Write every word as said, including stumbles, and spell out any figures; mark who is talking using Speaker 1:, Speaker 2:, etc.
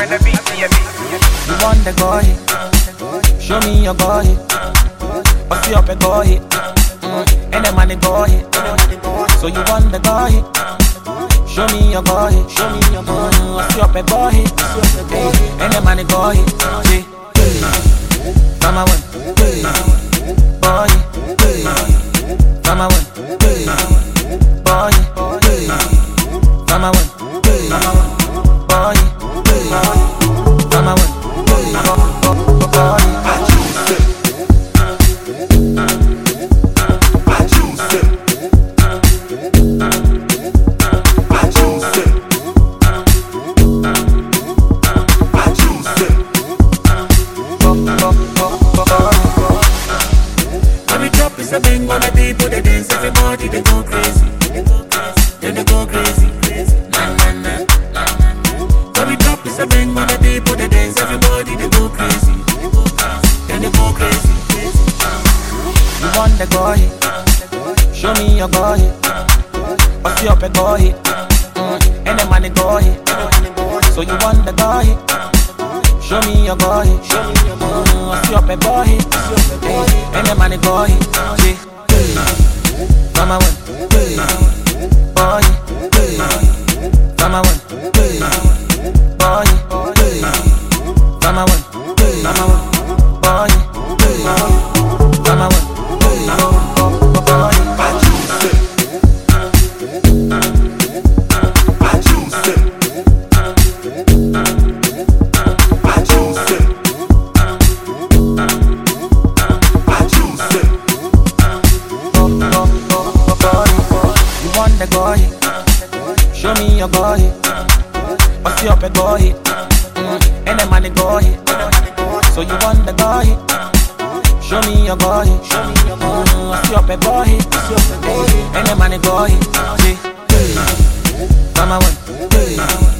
Speaker 1: You want the go hit? Show me your go hit. What's up a go hit? Mm. And the money go hit. So you want the go hit? Show me your go hit. Show me your go hit. What's up a go hit? And the money go hit. See? Mama one. Boy. Mama one. Boy. Mama one. Boy. Mama one.
Speaker 2: It's a bang on the people, they dance, everybody, they go crazy. Then they go crazy. Nah, nah, nah, nah. When we drop, it's a bang on the people, they dance, everybody, they go crazy. Then they go crazy.
Speaker 1: You want the go hit? Show me your go hit. What's up a go hit? Mm. And the money go hit. So you want the go hit? Show me your go hit. Mm. What's up a go hit? And the money go hit. See? Mama one. Boy. Mama one. Boy. Mama one. Mama one. Boy. Mama one. Go hit. Show me your go hit. What's up a go hit? Mm. And the money go hit. So you want the go hit? Show me your go hit. Mm. What's up a go hit? And the money go hit. See? Mama one.